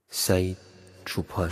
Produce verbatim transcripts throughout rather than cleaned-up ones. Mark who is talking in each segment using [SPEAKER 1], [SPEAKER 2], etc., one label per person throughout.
[SPEAKER 1] سعید چوپان.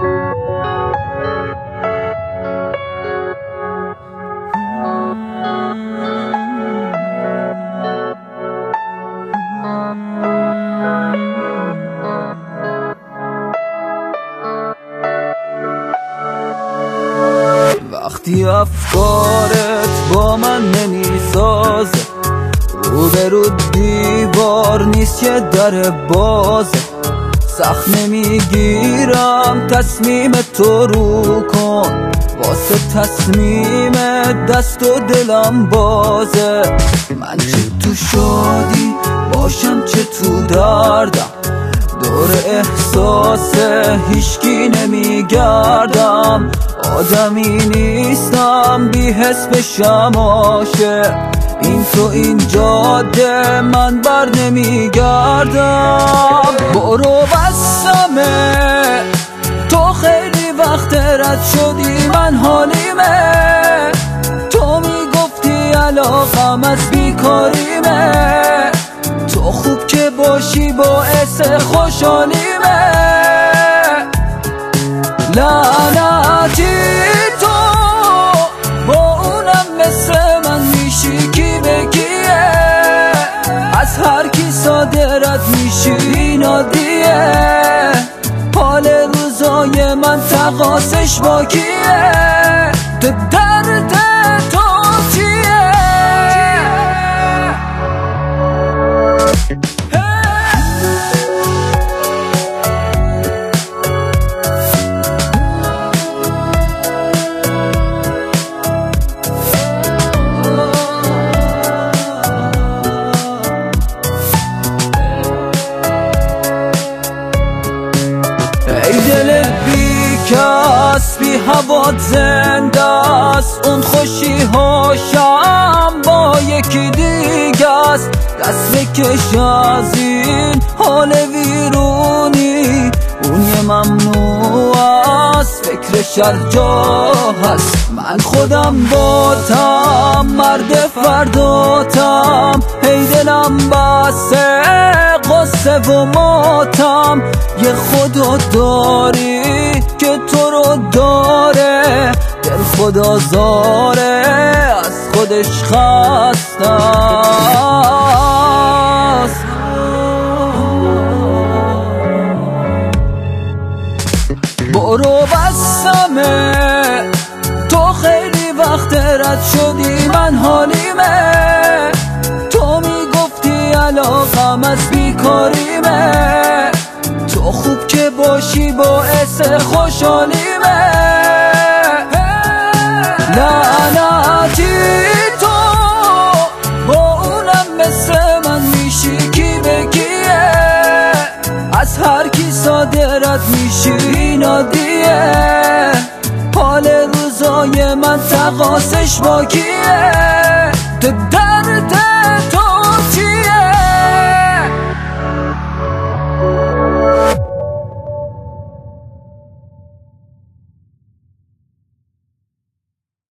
[SPEAKER 2] وقتی افکارت با من نمیسازه، رو به رو دیوار نیست یه در بازه، سخت نمیگیرم تصمیم تو رو کن، واسه تصمیم دست و دلم بازه. من چه تو شادی باشم چه تو دردم، دور احساس هیچکی نمیگردم، آدمی نیستم بی حس بشم عاشق، این تو این جاده من بر نمیگردم. برو بسمه تو خیلی وقت رد شدی، من حالیمه، تو میگفتی علاقم از بیکاریمه، تو خوب که باشی باعث خوشحالیمه. لعنتی تو با اونم مثل من میشی کی به کیه، از هر کی ساده رد میشی این عادیه، حال روزای من تقاسش با کیه، درد تو چیه؟ ای دل بی کس بی هوات زنده است، اون خوشی هاشم با یکی دیگه است، دست بکش از این حال ویرونی، اون یه ممنوع است فکر شر جا هست، من خودم باتم مرد فرداتم، هی دلم بسه قصه و ماتم، یه خدا داری که تو رو داره، دل خدا زاره از خودش خسته است. برو بسمه تو خیلی وقت رد شدی، من حالیمه، تو میگفتی علاقم از بیکاریمه، تو خوب که باشی باعث خوشحالیمه. لعنتی تو با اونم مثل من میشی کی به کیه، از هر کی ساده رد میشی این عادیه، حال روزای من تقاسش با کیه،